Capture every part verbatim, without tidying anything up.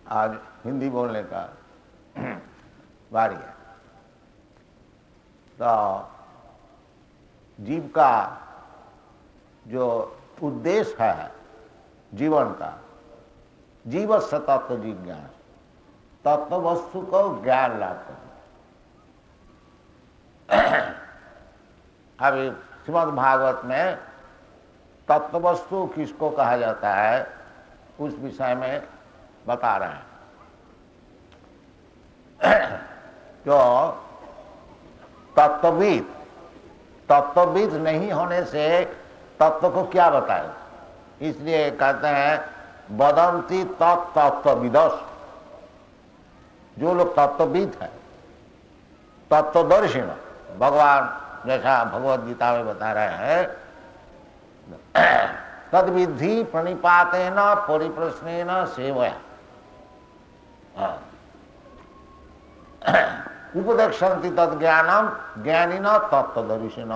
आज हिंदी बोलने का बारी है। तो जीव का जो उद्देश्य है जीवन का, जीवस्य तत्व जिज्ञान, तत्व वस्तु को ज्ञान लाभ करना। अभी श्रीमद् भागवत में तत्व वस्तु किसको कहा जाता है उस विषय में बता रहे हैं। तो तत्वविद तत्वविद नहीं होने से तत्व को क्या बताए, इसलिए कहते हैं वदंती तत्तत्वविदस्। जो लोग तत्वविद है, तत्वदर्शी, भगवान जैसा भगवद गीता में बता रहे हैं, तद विधि प्रणिपातेन परिप्रश्नेन सेवया उपदेक्षन्ति तद ज्ञानम ज्ञानिना तत्वदर्शिना।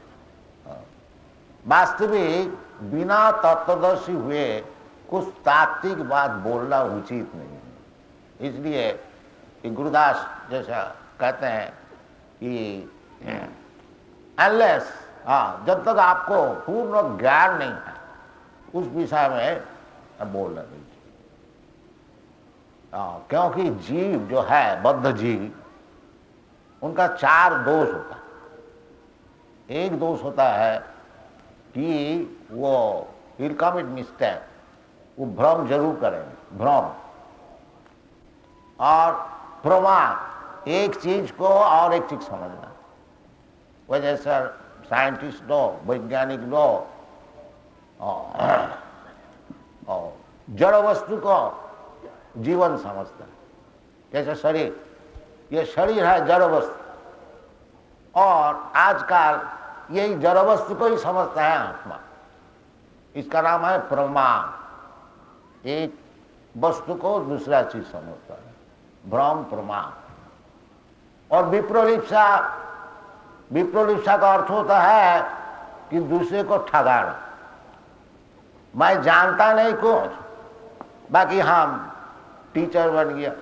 वास्तविक बिना तत्वदर्शी हुए कुछ तात्विक बात बोलना उचित नहीं है। इसलिए कि गुरुदास जैसा कहते हैं कि अनलेस, हाँ, जब तक आपको पूर्ण ज्ञान नहीं है उस विषय में बोलना नहीं चाहिए। हाँ, क्योंकि जीव जो है, बद्ध जीव, उनका चार दोष होता है। एक दोष होता है कि वो विल कमिट मिस्टेक, वो भ्रम जरूर करेंगे, भ्रम और प्रमाण, एक चीज को और एक चीज समझना। वह जैसा साइंटिस्ट लोग, वैज्ञानिक लोग और जड़ वस्तु को जीवन समझता है। जैसे शरीर, ये शरीर है जड़ वस्तु, और आजकल यही जड़ वस्तु को ही समझता है आत्मा। इसका नाम है प्रमाण। एक वस्तु को दूसरा चीज समझता है, भ्रम प्रमाण। और विप्रोलिप्सा, विप्रोलिप्सा का अर्थ होता है कि दूसरे को ठगाना। मैं जानता नहीं कुछ, बाकी हम टीचर बन गया।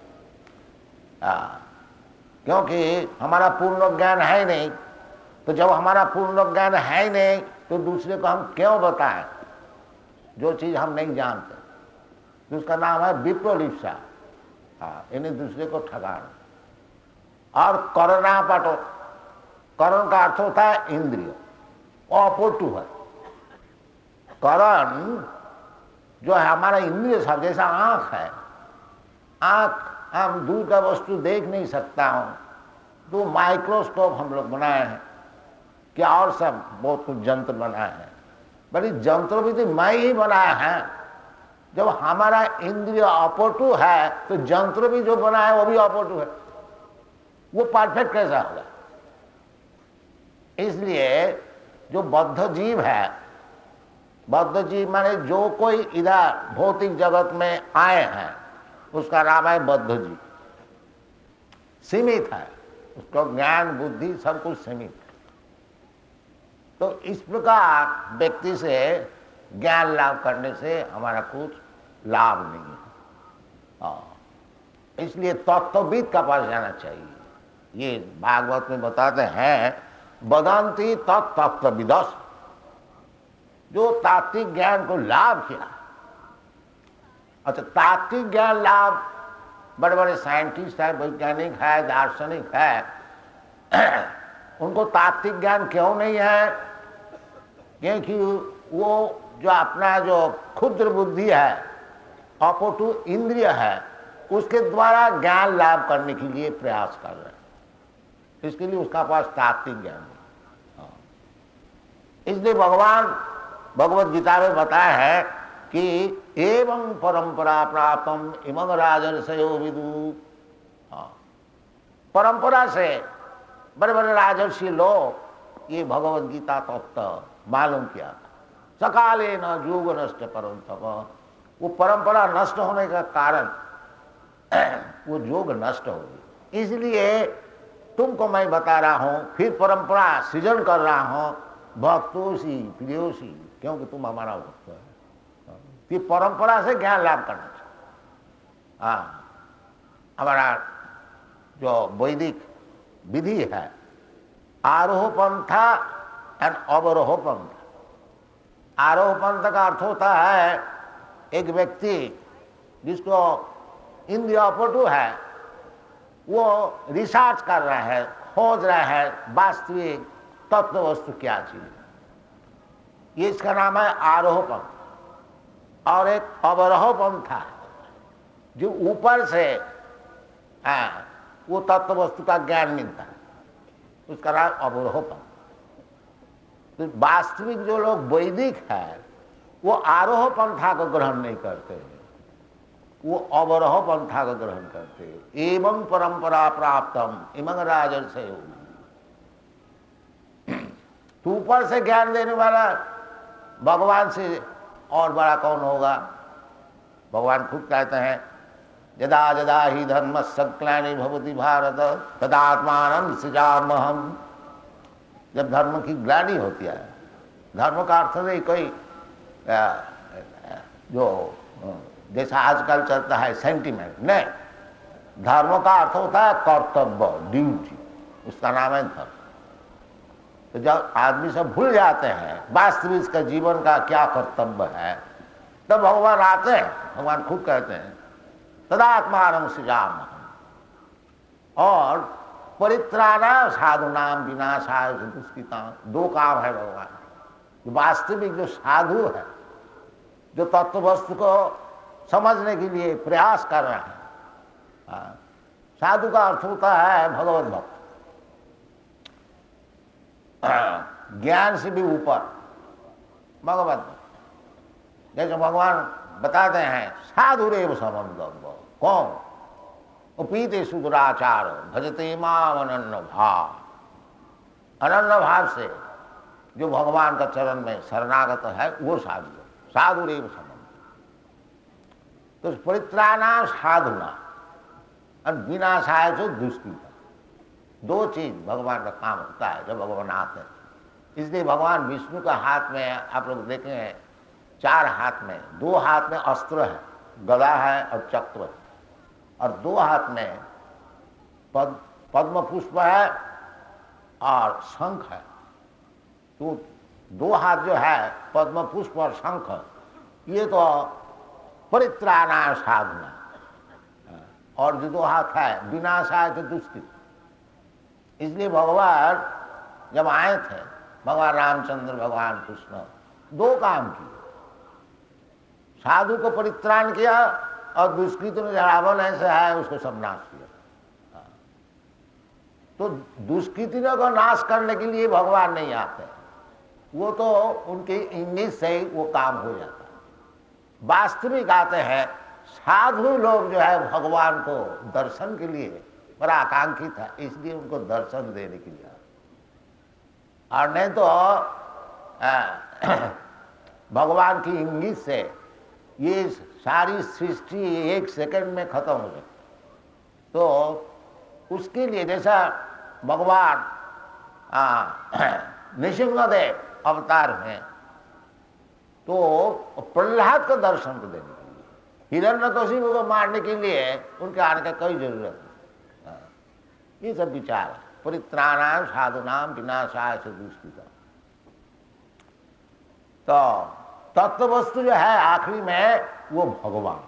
हाँ, क्योंकि हमारा पूर्ण ज्ञान है ही नहीं। तो जब हमारा पूर्ण ज्ञान है ही नहीं तो दूसरे को हम क्यों बताएं जो चीज हम नहीं जानते। तो उसका नाम है विप्रोलिप्सा। हाँ, इन्हें दूसरे को ठगाना। और करना पटो, करण का अर्थ होता है इंद्रिय, ऑपोटू है। करण जो है हमारा इंद्रिय सब, जैसा आंख है, आंख हम दूर का वस्तु देख नहीं सकता हूं, तो माइक्रोस्कोप हम लोग बनाए हैं, क्या और सब बहुत कुछ यंत्र बनाए हैं। बड़ी यंत्र भी तो मैं ही बनाया है। जब हमारा इंद्रिय ऑपोटू है तो यंत्र भी जो बना है वो भी ऑपोटू है, वो परफेक्ट कैसा होगा। इसलिए जो बद्ध जीव है, बद्ध जीव माने जो कोई इधर भौतिक जगत में आए हैं, उसका नाम है बद्ध जीव। सीमित है, उसका ज्ञान बुद्धि सब कुछ सीमित है। तो इस प्रकार व्यक्ति से ज्ञान लाभ करने से हमारा कुछ लाभ नहीं है। हाँ, इसलिए तत्वविद का पास जाना चाहिए। ये भागवत में बताते हैं वदंती तत्तत्वविदस्, जो तात्विक ज्ञान को लाभ किया। अच्छा, तात्विक ज्ञान लाभ, बड़े बड़े साइंटिस्ट है, वैज्ञानिक है, दार्शनिक है, उनको तात्विक ज्ञान क्यों नहीं है? क्योंकि वो जो अपना जो क्षुद्र बुद्धि है, अपोटू इंद्रिय है, उसके द्वारा ज्ञान लाभ करने के लिए प्रयास कर रहे हैं। इसके लिए उसका पास तात्विक ज्ञान है। इसलिए भगवान भगवद गीता में बताया है कि एवं परंपरा प्राप्तम इमं राजर्षयो विदु। परंपरा से बड़े बड़े राजर्षि लोग ये भगवद गीता तत्व मालूम किया था। सकाले न योग नष्ट परंतप, वो परंपरा नष्ट होने का कारण वो योग नष्ट हो गई। इसलिए तुमको मैं बता रहा हूं, फिर परंपरा सृजन कर रहा हूं, भक्तोसी प्रियोसी, क्योंकि तुम हमारा भक्त है। ये परंपरा से ज्ञान लाभ करना चाहिए। हाँ, हमारा जो वैदिक विधि है, आरोह पंथा एंड अवरोह पंथ। आरोह पंथ का अर्थ होता है एक व्यक्ति जिसको इंद्रिय पटु है, वो रिसर्च कर रहा है, खोज रहा है वास्तविक तत्व वस्तु क्या चीज, ये इसका नाम है आरोह पंथ। और एक अवरोह पंथ है जो ऊपर से आ, वो तत्व वस्तु का ज्ञान मिलता है, उसका नाम अवरोह पंथ। तो वास्तविक जो लोग वैदिक है वो आरोह पंथा को ग्रहण नहीं करते हैं, वो अवरोह पंथा को ग्रहण करते हैं। एवं परंपरा प्राप्तम इमं राजर्षय। तो ऊपर से ज्ञान देने वाला भगवान से और बड़ा कौन होगा? भगवान खुद कहते हैं यदा यदा ही धर्म संक्लानि भवति भारत तदात्मानं सृजाम्यहम्। जब धर्म की ग्लानि होती है, धर्म का अर्थ नहीं कोई जो जैसा आजकल चलता है सेंटिमेंट, नहीं, धर्म का अर्थ होता है कर्तव्य, ड्यूटी, उसका नाम है धर्म। तो जब आदमी सब भूल जाते हैं वास्तविक इसका जीवन का क्या कर्तव्य है, तब भगवान आते हैं। भगवान खुद कहते हैं तदात्मानं सृजाम्यहम्। और परित्राणाय साधूनां विनाशाय च दुष्कृतां। दो काम है भगवान। वास्तविक जो साधु है, जो तत्व वस्तु को समझने के लिए प्रयास कर रहे हैं, साधु का अर्थ होता है भगवत भक्त, ज्ञान से भी ऊपर भगवत भक्त। जैसे भगवान बताते हैं साधुरेव समं गम्भो। कौन? उपीते सुदुराचार भजते माम अनन्य भाव। अनन्य भाव से जो भगवान का चरण में शरणागत है वो साधु, साधुरेव समं। तो परित्राणाय साधुना और विनाशाय च दुष्कृता। दो चीज भगवान का काम होता है जब भगवान आते हैं। इसलिए भगवान विष्णु का हाथ में आप लोग देखें, चार हाथ में, दो हाथ में अस्त्र है, गदा है और चक्र है, और दो हाथ में पद पद्म पुष्प है और शंख है। तो दो हाथ जो है पद्म पुष्प और शंख, ये तो परित्राणाय साधना। और जो दो हाथ है विनाशाय च दुष्कृत। इसलिए भगवान जब आए थे, भगवान रामचंद्र भगवान कृष्ण, दो काम किए। साधु को परित्राण किया और दुष्कृत ने रावण ऐसे है उसको सब नाश किया। तो दुष्कृतियों को नाश करने के लिए भगवान नहीं आते, वो तो उनके इंगित से ही वो काम हो जाता है। वास्तविक आते हैं साधु लोग जो है भगवान को दर्शन के लिए बड़ा आकांक्षित है, इसलिए उनको दर्शन देने के लिए। और नहीं तो भगवान की इंगित से ये सारी सृष्टि एक सेकंड में खत्म हो जाती। तो उसके लिए जैसा भगवान नृसिंहदेव अवतार में तो प्रहलाद को दर्शन को देने के लिए, हिरण्यकशिपु को मारने के लिए उनके आने का कोई जरूरत नहीं। ये सब विचार है। परित्राणाय साधूनां विनाशाय च दुष्कृतां। तो तत्व वस्तु जो है आखिरी में वो भगवान।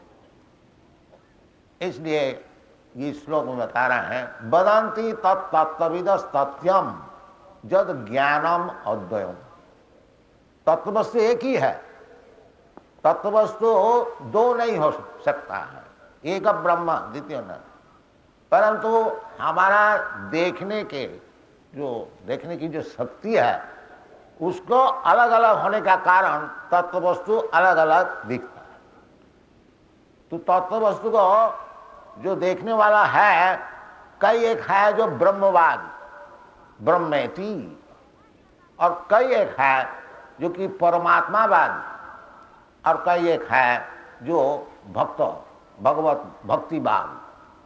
इसलिए ये श्लोक में बता रहे हैं वदन्ति तत्तत्त्वविदस् तथ्यम जद ज्ञानम अद्वयम्। तत्व वस्तु एक ही है, तत्व वस्तु दो नहीं हो सकता है, एक ब्रह्म द्वितीय न। परंतु हमारा देखने के जो देखने की जो शक्ति है उसको अलग अलग होने का कारण तत्व वस्तु अलग अलग दिखता है। तो तत्व वस्तु को जो देखने वाला है, कई एक है जो ब्रह्मवाद ब्रह्मेति, और कई एक है जो कि परमात्मावाद, और कई एक है जो भक्त भगवत भक्तिवाद।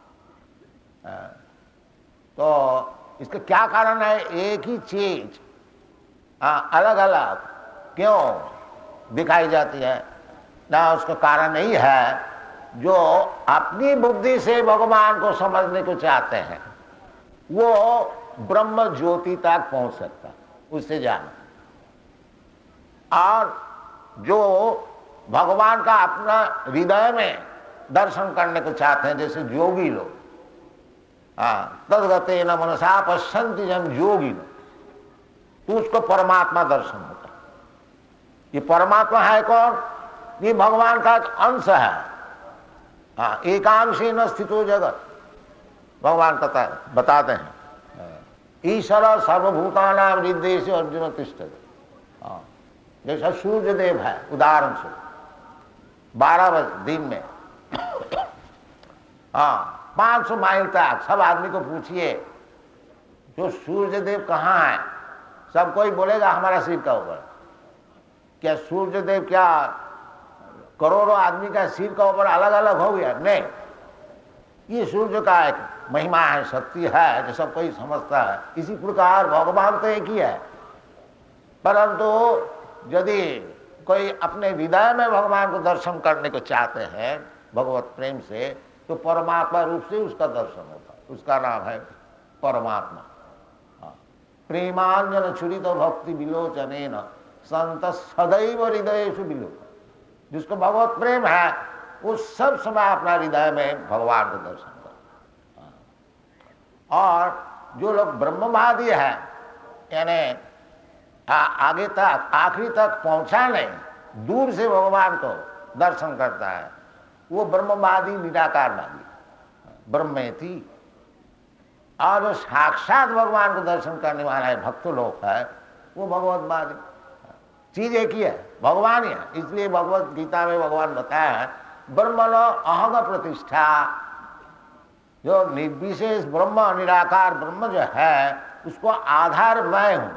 तो इसका क्या कारण है? एक ही चीज अलग अलग क्यों दिखाई जाती है ना? उसका कारण नहीं है जो अपनी बुद्धि से भगवान को समझने को चाहते हैं वो ब्रह्म ज्योति तक पहुंच सकता, उससे जाना। और जो भगवान का अपना हृदय में दर्शन करने को चाहते हैं, जैसे योगी लोग, हाँ, तद्गते न मनसा पश्यन्ति जन योगी लोग, तो उसको परमात्मा दर्शन होता है। ये परमात्मा है कौन? ये भगवान का एक अंश है। हाँ, एकांशी न स्थितो जगत, भगवान बता बताते हैं ईश्वर सर्वभूतानां हृदयेषु अर्जुन तिष्ठति। हाँ, जैसा सूर्य देव है उदाहरण से बारह बजे दिन में, हाँ, पांच सौ माइल तक सब आदमी को पूछिए जो सूर्य देव कहाँ है, सब कोई बोलेगा हमारा सिर का ऊपर। क्या सूर्य देव क्या करोड़ों आदमी का सिर का ऊपर अलग अलग हो गया? नहीं, ये सूर्य का एक महिमा है, शक्ति है जो सब कोई समझता है। इसी प्रकार भगवान तो एक ही है, परंतु यदि कोई अपने हृदय में भगवान को दर्शन करने को चाहते हैं भगवत प्रेम से, तो परमात्मा रूप से उसका दर्शन होता है। उसका नाम है परमात्मा। प्रेमांजन छुरित भक्ति विलोचनेन संत सदैव हृदयेषु विलोक। जिसको भगवत प्रेम है वो सब समय अपना हृदय में भगवान को दर्शन करता। और जो लोग ब्रह्मवादी है, यानी आगे तक आखिरी तक पहुंचा नहीं, दूर से भगवान को दर्शन करता है, वो ब्रह्मवादी निराकारवादी ब्रह्मेति। और जो साक्षात भगवान को दर्शन करने वाला है भक्त लोग है, वो भगवतवादी। चीज एक ही है, भगवान ही है। इसलिए भगवत गीता में भगवान बताया है ब्रह्मणो अहम प्रतिष्ठा। जो निर्विशेष ब्रह्म निराकार ब्रह्म जो है उसको आधार मैं हूं।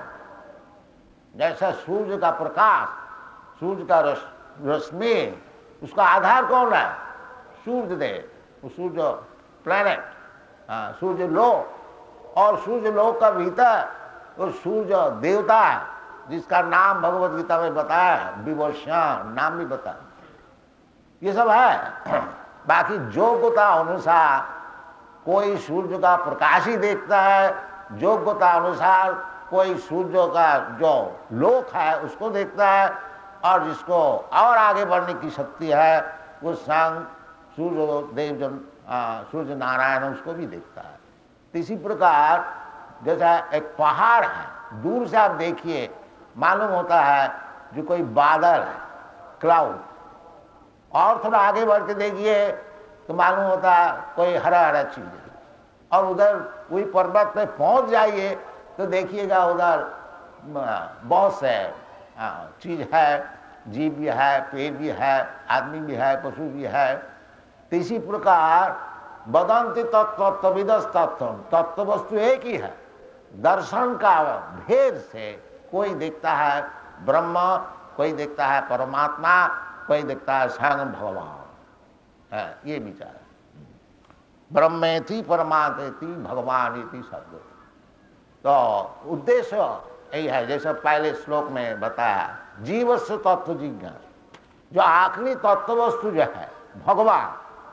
जैसा सूर्य का प्रकाश, सूर्य का रश, रश्मि, उसका आधार कौन है? सूर्य देव, वो सूर्य प्लैनेट, सूर्य लोक। और सूर्य लोक का भीतर वो सूर्य देवता है जिसका नाम भगवत गीता में बताया है, विवस्वान नाम भी बताया। ये सब है। बाकी योग्यता अनुसार कोई सूर्य का प्रकाश ही देखता है, योग्यता अनुसार कोई सूर्य का जो लोक है उसको देखता है, और जिसको और आगे बढ़ने की शक्ति है वो संग सूर्य देव जो सूर्य नारायण उसको भी देखता है। तो इसी प्रकार जैसा एक पहाड़ है, दूर से आप देखिए मालूम होता है जो कोई बादल है, क्लाउड, और थोड़ा आगे बढ़ के देखिए तो मालूम होता है कोई हरा हरा चीज है। और उधर वही पर्वत पे पहुंच जाइए तो देखिएगा उधर बहुत से चीज है, जीव भी है, पेड़ भी है, आदमी भी है, पशु भी है। तो इसी प्रकार वदंति तत्व तत्विदस तत्व, तत्व वस्तु एक ही है। दर्शन का भेद से कोई देखता है ब्रह्म, कोई देखता है परमात्मा, कोई देखता है स्वयं भगवान है। ये विचार है। ब्रह्मेति परमात्मेति भगवानिति शब्द। तो उद्देश्य यही है, जैसे पहले श्लोक में बताया जीवस्य तत्व जिज्ञासा। जो आखिरी तत्व वस्तु जो है भगवान,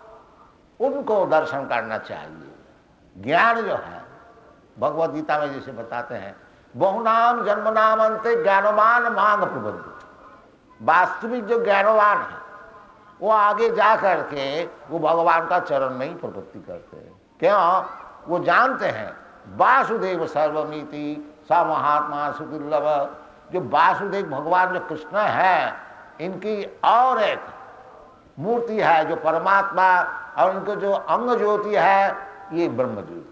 उनको दर्शन करना चाहिए। ज्ञान जो है भगवद गीता में जैसे बताते हैं बहुनाम जन्मनाम अंते ज्ञानवान मांग प्रबंध। वास्तविक जो ज्ञानवान है वो आगे जा करके वो भगवान का चरण में ही प्रवृत्ति करते हैं। क्यों? वो जानते हैं वासुदेव सर्वमिति स महात्मा सुदुर्लभ। जो वासुदेव भगवान जो कृष्ण है, इनकी और एक मूर्ति है जो परमात्मा, और इनको जो अंग ज्योति है ये ब्रह्म ज्योति।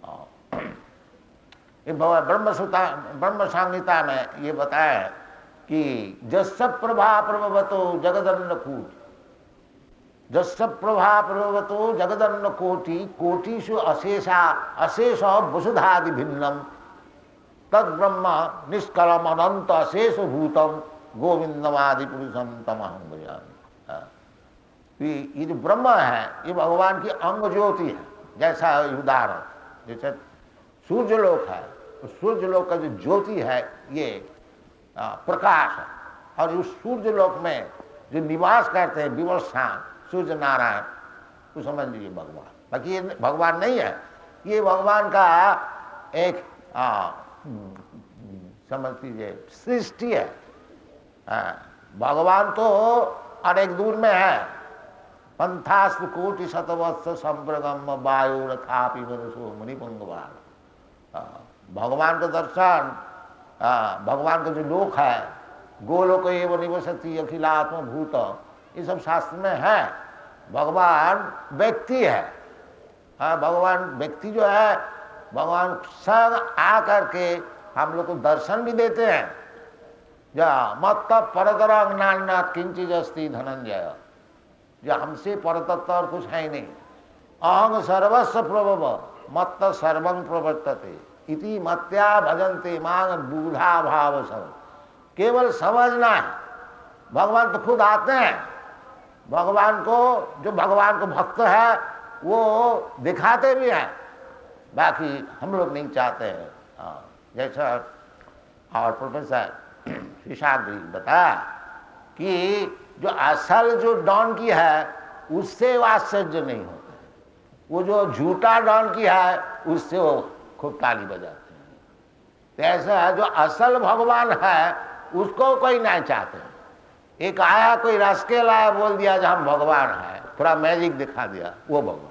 ब्रह्म सूता ब्रह्म संहिता में ये बताया है कि जस्य प्रभा प्रभवतो जगदन्न कूट, जस्य प्रभा प्रभवतो जगदन्न कोटि कोटिषु अशेषा अशेष वसुधादि भिन्नम तद ब्रह्म निष्कलम अनंत अशेष भूतम गोविंदमादि पुरुषम तमहं भजामि। ये जो ब्रह्म है ये भगवान की अंग ज्योति है। जैसा उदाहरण जैसे सूर्यलोक है, सूर्यलोक का जो ज्योति है ये प्रकाश है। और उस सूर्यलोक में जो निवास करते हैं विवस्वान सूर्य नारायण, तो समझ लीजिए भगवान। बाकी ये भगवान नहीं है, ये भगवान का एक आ, समझ लीजिए सृष्टि है। आ, भगवान तो अनेक दूर में है। पंथास्त्र कोटि शतवत्स संप्रगम वायु रथापि मनुष्यो मुनिपुंगवान। भगवान का दर्शन, भगवान का जो लोक है, गोलोक एवं निवसति अखिलात्म भूत, ये सब शास्त्र में है। भगवान व्यक्ति है। हाँ, भगवान व्यक्ति जो है, भगवान सब आ करके हम लोग को दर्शन भी देते हैं। जा मत परतरंग नान्ना किंचित अस्ति धनंजय, जो हमसे परतत्व और कुछ है ही नहीं। अहंग सर्वस्व प्रभव मत सर्वं प्रवर्तते इति मत्या भजन्ते मांग बूढ़ा भाव सब। केवल समझना है। भगवान तो खुद आते हैं। भगवान को, जो भगवान को भक्त है वो दिखाते भी हैं, बाकी हम लोग नहीं चाहते हैं। जैसा और प्रोफेसर शिशाद्री बताया कि जो असल जो डॉन की है उससे वो आश्चर्य नहीं होता, वो जो झूठा डॉन की है उससे वो खूब ताली बजाते हैं। तो ऐसा है, जो असल भगवान है उसको कोई नहीं चाहते। एक आया कोई रस के लाया, बोल दिया जो हम भगवान है, थोड़ा मैजिक दिखा दिया, वो भगवान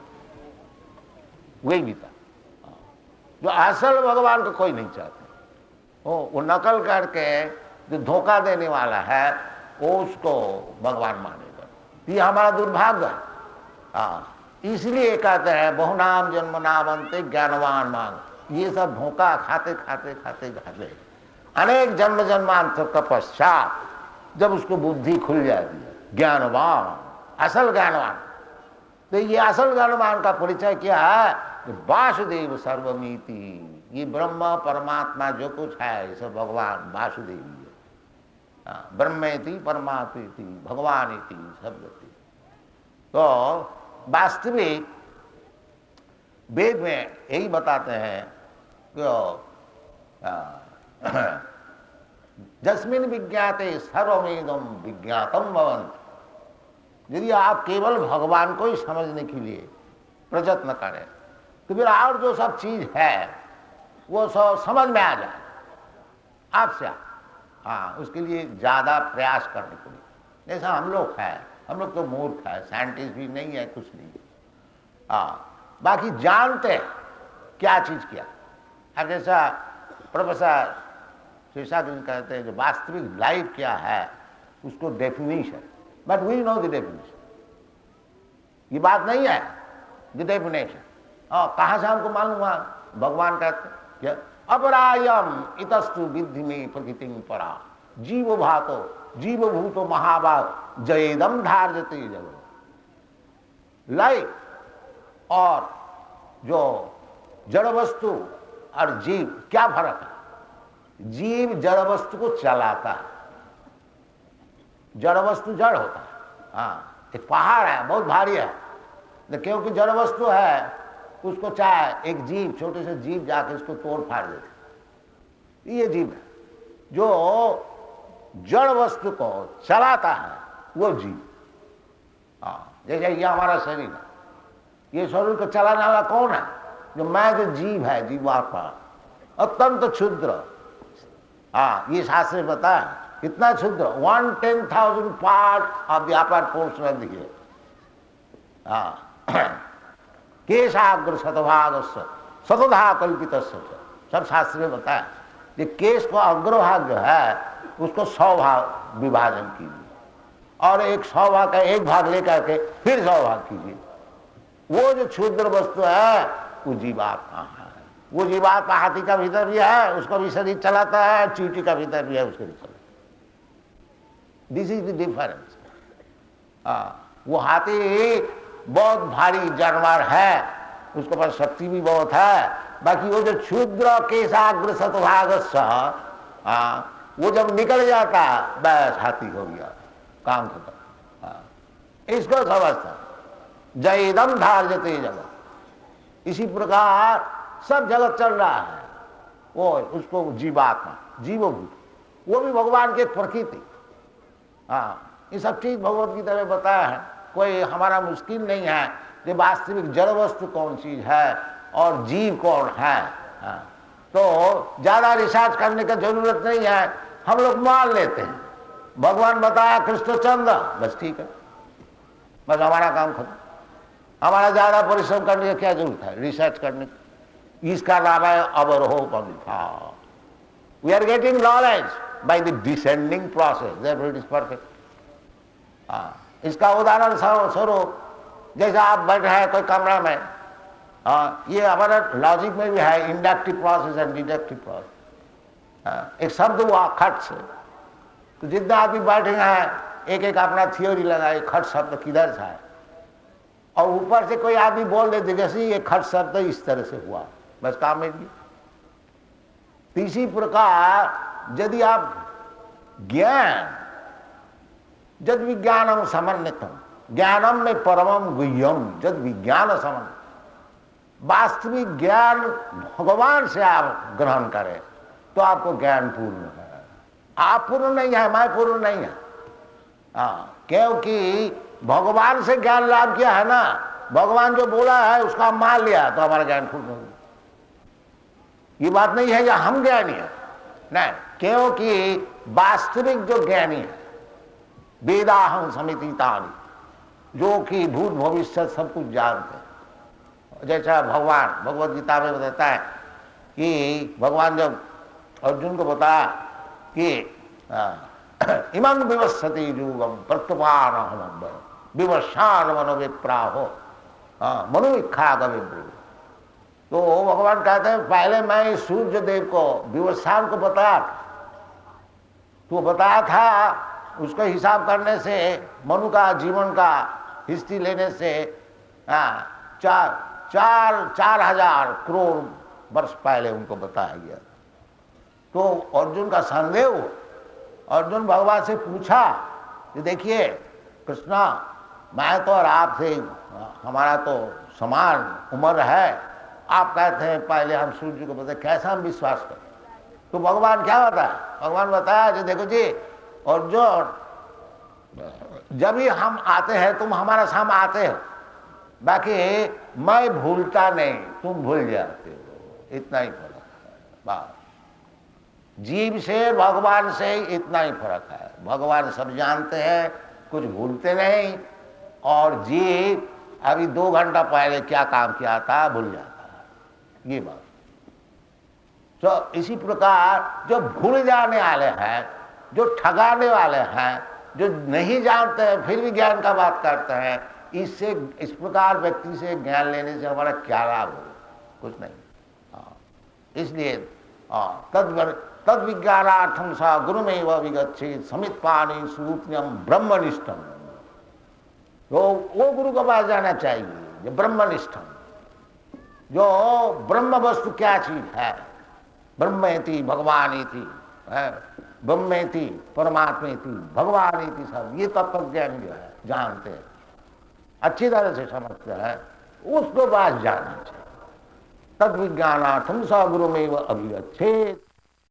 वही भी था। जो असल भगवान को कोई नहीं चाहते। वो वो नकल करके जो धोखा देने वाला है वो उसको भगवान मानेगा। ये हमारा दुर्भाग्य है। हाँ, इसलिए कहते हैं बहुनाम जन्म नामंते ज्ञानवान मांग। ये सब धोखा खाते खाते खाते खाते अनेक जन्म जन्मांतर का पश्चात जब उसको बुद्धि खुल जाती है, ज्ञानवान, असल ज्ञानवान। तो ये असल ज्ञानवान का परिचय क्या है? वासुदेव सर्वमिति। ये ब्रह्म परमात्मा जो कुछ है ये सब भगवान वासुदेव है। ब्रह्मेति परमात्मेति भगवानिति शब्दति। तो वास्तविक वेद में यही बताते हैं कि जस्मिन विज्ञाते सर्वमेदम विज्ञातम भवन्ति। यदि आप केवल भगवान को ही समझने के लिए प्रयत्न करें तो फिर और जो सब चीज है वो सब समझ में आ जाए आपसे। हाँ, उसके लिए ज्यादा प्रयास करने को नहीं। जैसा हम लोग हैं, हम लोग तो मूर्ख है, साइंटिस्ट भी नहीं है, कुछ नहीं। हाँ, बाकी जानते हैं क्या चीज क्या। अब जैसा प्रोफेसर शेषाद्री कहते हैं जो वास्तविक लाइफ क्या है उसको definition, but we know the definition. ये बात नहीं है द डेफिनेशन। हाँ, कहाँ से हमको मालूम हुआ? भगवान कहते हैं क्या? अपरायम इतस्तु विद्धि में प्रकृति परा जीव भातो जीव भूतो महाभाव जयेदम धार्यते जगत। लाइफ और जो जड़ वस्तु और जीव क्या फर्क है? जीव जड़ वस्तु को चलाता है, जड़ वस्तु जड़ होता है। हाँ, एक पहाड़ है बहुत भारी है, क्योंकि जड़ वस्तु है उसको चाहे एक जीव, छोटे से जीव जाके उसको तोड़ फाड़ देते, ये जीव है। जो जड़ वस्तु को चलाता है वो जीव। हाँ, जैसे ये हमारा शरीर है, ये शरीर को चलाने वाला कौन है? जो मैं जो जीव है, जीवात्मा, अत्यंत क्षुद्र। हाँ, ये शास्त्र बताया कितना क्षुद्र, one ten thousand part of the upper portion of the hair. हाँ, केशाग्र शतभाग शतधा कल्पित, सब शास्त्र में बताया। ये केश को अग्रभाग जो है उसको सौ भाग विभाजन कीजिए और एक सौ भाग का एक भाग लेकर के फिर सौ भाग कीजिए। वो जो क्षुद्र वस्तु है वो जीवात्मा है। वो जीवात्मा हाथी का भीतर भी है, उसका भी शरीर चलाता है, चींटी का भीतर भी है, उसको भी चलाता है। This is the difference. वो हाथी बहुत भारी जानवर है, उसके पास शक्ति भी बहुत है। बाकी वो जो क्षुद्र केशाग्र शतभाग वो जब निकल जाता बस हाथी हो गया, काम खत्म। इसको समझता जयदम धार्यते जगत। इसी प्रकार सब जगत चल रहा है, वो उसको जीवात्मा जीवभूत, वो भी भगवान की प्रकृति। हाँ, ये सब चीज भगवत गीता में बताया है। कोई हमारा मुश्किल नहीं है कि वास्तविक जड़ वस्तु कौन चीज है और जीव कौन है। हाँ। तो ज्यादा रिसर्च करने की जरूरत नहीं है, हम लोग मान लेते हैं भगवान बताया कृष्णचंद्र, बस ठीक है, बस हमारा काम खत्म। हमारा ज्यादा परिश्रम करने की क्या जरूरत है रिसर्च करने की। इसका नाम है अवरोह पंथा। We are getting knowledge by the descending process, therefore it is perfect. हाँ, इसका उदाहरण स्वरूप जैसे आप बैठे हैं कोई कमरा में, हाँ, ये हमारा लॉजिक में भी है inductive process and deductive process. एक शब्द हुआ खट से, तो जितने आदमी बैठे हैं एक एक अपना थियोरी लगाए खट शब्द किधर से है, और ऊपर से कोई आदमी बोल देते जैसे ये खट शब्द इस तरह से हुआ, बस काम में भी। इसी प्रकार यदि आप ज्ञान जद विज्ञानम समन्वितम ज्ञानम में परमम गुह्यम जद विज्ञान समन, वास्तविक ज्ञान भगवान से आप ग्रहण करें तो आपको ज्ञान पूर्ण है। आप पूर्ण नहीं है, मैं पूर्ण नहीं है। हाँ, क्योंकि भगवान से ज्ञान लाभ किया है ना, भगवान जो बोला है उसका मान लिया तो हमारा ज्ञान पूर्ण हो गया। ये बात नहीं है या हम ज्ञानी है, नहीं, क्योंकि वास्तविक जो ज्ञानी है वेदाहं समिति तानि, जो कि भूत भविष्य सब कुछ जानते हैं। जैसा भगवान भगवद गीता में बताता है कि भगवान जब अर्जुन को बताया कि इमं विवस्वति युगम प्रत्यपान हम विवशान मनो विप्राहो मनु इच्छा गविब्रु। तो भगवान कहते हैं पहले मैं सूर्य देव को विवस्वान को बताया था, तो बताया था उसका हिसाब करने से मनु का जीवन का हिस्ट्री लेने से हाँ, चार चार चार हजार करोड़ वर्ष पहले उनको बताया गया। तो अर्जुन का संदेह हो, अर्जुन भगवान से पूछा कि देखिए कृष्णा, मैं तो और आपसे हमारा तो समान उम्र है, आप कहते हैं पहले हम सूर्य को बताए, कैसा हम विश्वास करें। तो भगवान क्या बताया, भगवान बताया कि देखो जी अर्जुन, जब भी हम आते हैं तुम हमारा सामने आते हो, बाकी मैं भूलता नहीं, तुम भूल जाते हो, इतना ही फर्क है। बात जीव से भगवान से इतना ही फर्क है। भगवान सब जानते हैं, कुछ भूलते नहीं, और जीव अभी दो घंटा पहले क्या काम किया था भूल जाता है, ये बात। तो इसी प्रकार जो भूल जाने वाले हैं, जो ठगाने वाले हैं, जो नहीं जानते हैं फिर भी ज्ञान का बात करते हैं, इससे इस प्रकार व्यक्ति से ज्ञान लेने से हमारा क्या लाभ हो, कुछ नहीं। हाँ, इसलिए तद तद विज्ञानार्थम सा गुरुमेव विगच्छेत् समित पानी सूक्ष्म ब्रह्मनिष्ठम। तो वो गुरु के पास जाना चाहिए जो ब्रह्मनिष्ठम, जो ब्रह्म वस्तु क्या चीज है, ब्रह्मेति भगवानेति है, ब्रह्मेति परमात्मेति भगवानेति, सब ये तत्व ज्ञान जो है जानते हैं, अच्छी तरह से समझते हैं, उसको पास जाना चाहिए। तद विज्ञानार्थम स गुरुमेव अभिगच्छेत्।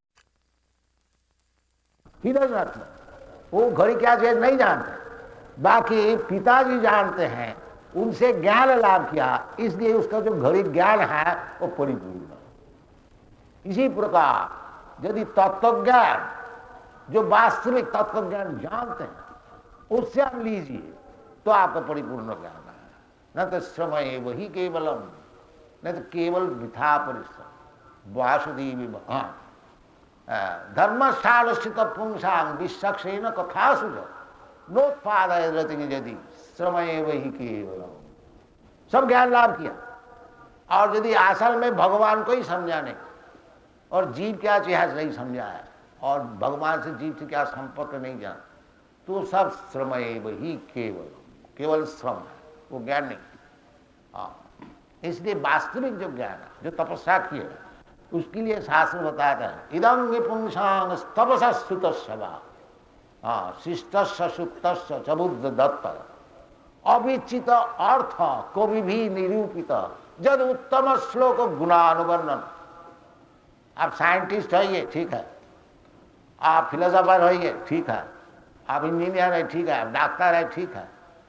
वो घड़ी क्या चीज नहीं जानते, बाकी पिताजी जानते हैं, उनसे ज्ञान लाभ किया, इसलिए उसका जो घड़ी ज्ञान है वो परिपूर्ण। इसी प्रकार यदि तत्व ज्ञान, जो वास्तविक तत्व ज्ञान जानते हैं, उससे आप लीजिए तो आपका परिपूर्ण ज्ञान है। न तो समय वही केवलम, न तो केवल वृथा परिश्रम। वासुदेवी भगवान धर्मस्थान स्थित पुंसांग विश्वक्षेन कथा सुज नोत्पादय रति यदि समय वही केवलम। सब ज्ञान लाभ किया, और यदि असल में भगवान को ही समझा नहीं, और जीव क्या चीज नहीं समझा है, और भगवान से जीव से क्या संपर्क नहीं जान, तो सब श्रमएव ही केवल, केवल श्रम है, वो ज्ञान नहीं। हाँ, इसलिए वास्तविक जो ज्ञान है, जो तपस्या की है, उसके लिए शास्त्र बताता है इदं विपुंसां तपसा सुतस्य वा हाँ शिष्टस्य सुतस्य च बुद्ध दत्त अविचित अर्थ कवि भी निरूपित जद उत्तम श्लोक गुणानुवर्णन। आप साइंटिस्ट होइए ठीक है, आप फिलोसोफर होइए ठीक है, आप इंजीनियर है ठीक है, आप डॉक्टर है ठीक है,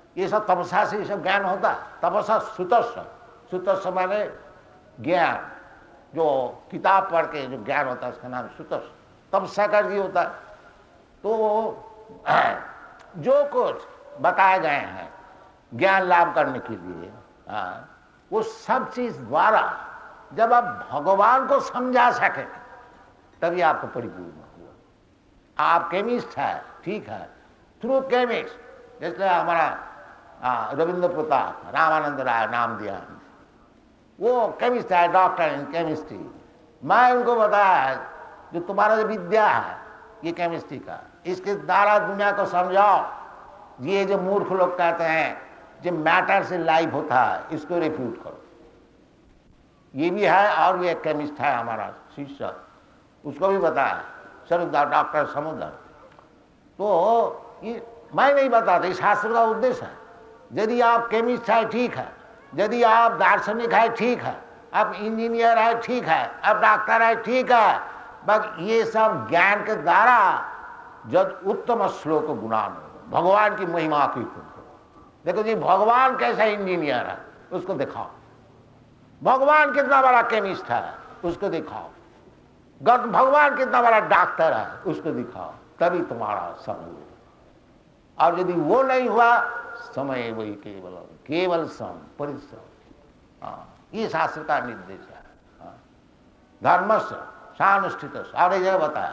ये सब तपस्या से ये सब ज्ञान होता है। तपस्या सुतस्व, सुतस्व माने ज्ञान, जो किताब पढ़ के जो ज्ञान होता है उसका नाम सुतस्व, तपस्या का भी होता है। तो जो कुछ बताए गए हैं ज्ञान लाभ करने के लिए, हाँ, वो सब चीज द्वारा जब आप भगवान को समझा सके तभी आपको परिपूर्ण हुआ। आप केमिस्ट है, ठीक है, थ्रू केमिस्ट, जैसे हमारा रविंद्र प्रताप रामानंद राय नाम दिया, वो केमिस्ट है, डॉक्टर इन केमिस्ट्री। मैं उनको बताया जो तुम्हारा जो विद्या है ये केमिस्ट्री का, इसके द्वारा दुनिया को समझाओ। ये जो मूर्ख लोग कहते हैं जो मैटर से लाइव होता है, इसको रिफ्यूट करो। ये भी है, और भी एक केमिस्ट है हमारा शिष्य, उसको भी बताया, सर डॉक्टर समुद्र। तो ये मैं नहीं बताता, इस शास्त्र का उद्देश्य है। यदि आप केमिस्ट है, ठीक है, यदि आप दार्शनिक है, ठीक है, आप इंजीनियर है, ठीक है, आप डॉक्टर है, ठीक है, बस ये सब ज्ञान के द्वारा जब उत्तम श्लोक गुणान भगवान की महिमा की करो। देखो जी, भगवान कैसा इंजीनियर है उसको दिखाओ, भगवान कितना बड़ा केमिस्ट है उसको दिखाओ, भगवान कितना बड़ा डॉक्टर है उसको दिखाओ, तभी तुम्हारा समय होगा। और यदि वो नहीं हुआ, समय वही केवल केवल सम परिश्रम। हाँ, ये शास्त्र का निर्देश है। हाँ, धर्मस्य सानुष्ठित, और एक जगह बताया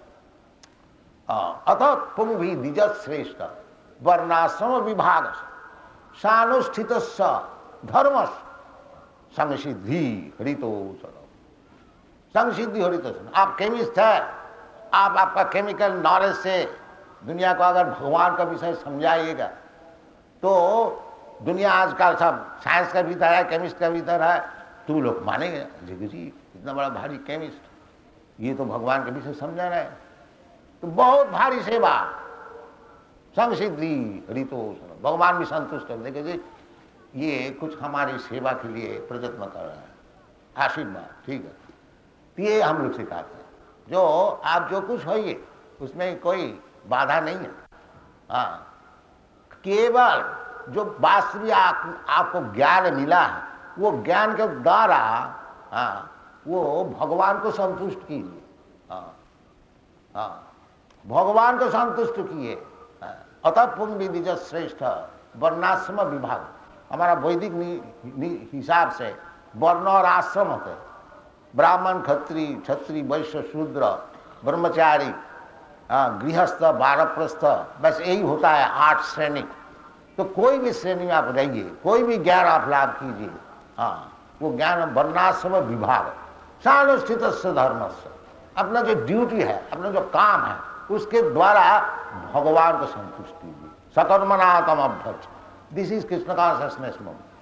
अतः पुंग भी द्विज श्रेष्ठ वर्णाश्रम विभाग सानुष्ठित धर्म संसिद्धि हरितोषण, संसिद्धि हरितोषण। आप केमिस्ट है, आप आपका केमिकल नॉलेज से दुनिया को अगर भगवान का विषय समझाइएगा तो दुनिया आजकल सब साइंस का भीतर है, केमिस्ट का भीतर है, तो लोग मानेंगे जी जी इतना बड़ा भारी केमिस्ट, ये तो भगवान के विषय समझा रहे हैं, तो बहुत भारी सेवा संसिद्धि हरितोषण, भगवान भी संतुष्ट है। देखिए जी, ये कुछ हमारी सेवा के लिए प्रयत्न कर रहे हैं, आशीर्वाद, ठीक है, तो ये हम लोग सिखाते हैं। जो आप जो कुछ होइए उसमें कोई बाधा नहीं है। हाँ, केवल जो वास्तविक आप, आपको ज्ञान मिला है वो ज्ञान के द्वारा, हाँ, वो भगवान को संतुष्ट कीजिए। हाँ हाँ, भगवान को संतुष्ट किए। अतः पुंग विद्विज श्रेष्ठ वर्णाश्रम विभाग, हमारा वैदिक हिसाब से वर्ण और आश्रम होते हैं, ब्राह्मण क्षत्रिय क्षत्रिय वैश्य शूद्र ब्रह्मचारी गृहस्थ वानप्रस्थ, बस यही होता है आठ श्रेणी। तो कोई भी श्रेणी में आप रहिए, कोई भी ज्ञान आप लाभ कीजिए, हाँ, वो ज्ञान वर्णाश्रम विभाग सानुष्ठित धर्म से, अपना जो ड्यूटी है, अपना जो काम है उसके द्वारा भगवान को संतुष्ट कीजिए। सकर्मणा तम अभ्यर्थ, this is Krishna consciousness movement.